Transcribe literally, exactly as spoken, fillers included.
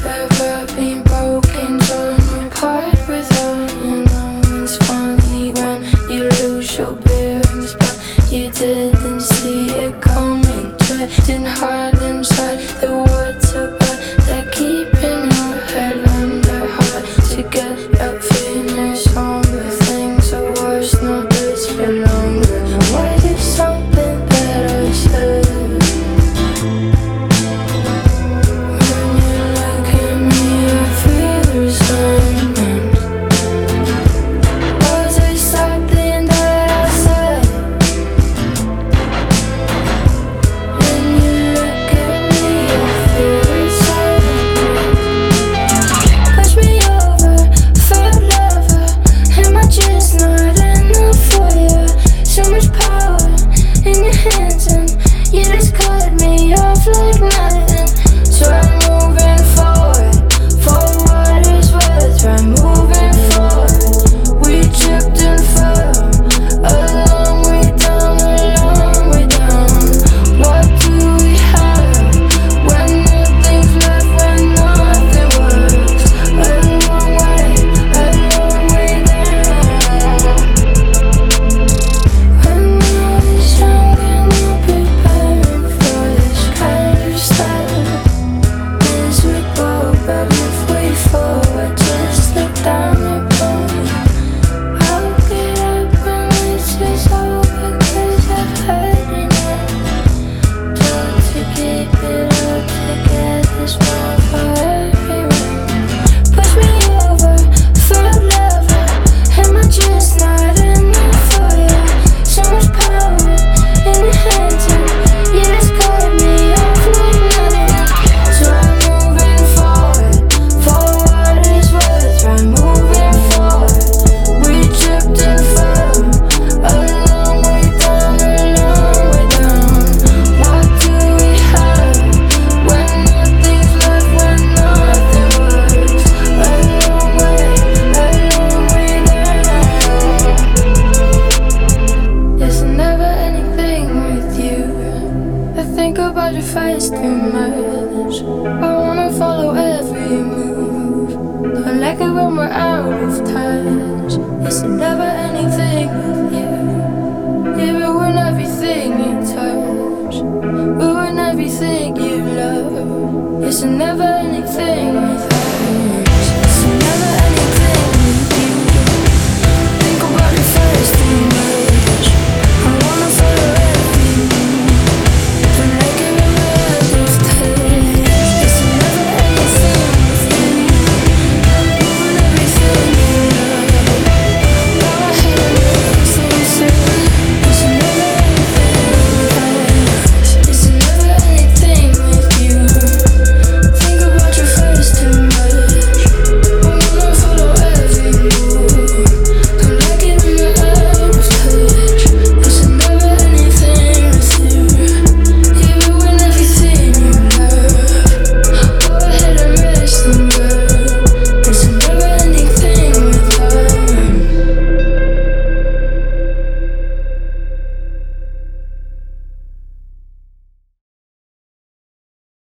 ever been broken, torn apart without you know. It's funny when you lose your bearings, but you didn't see it coming. Treading hard inside the words about that keep in your head under hard to get that finish on the things that was not this for longer. What is something that I said? About your face too much. I wanna follow every move. Don't like it when we're out of touch. It's never anything with you. You ruin everything you touch. Ruin everything you love. It's never anything.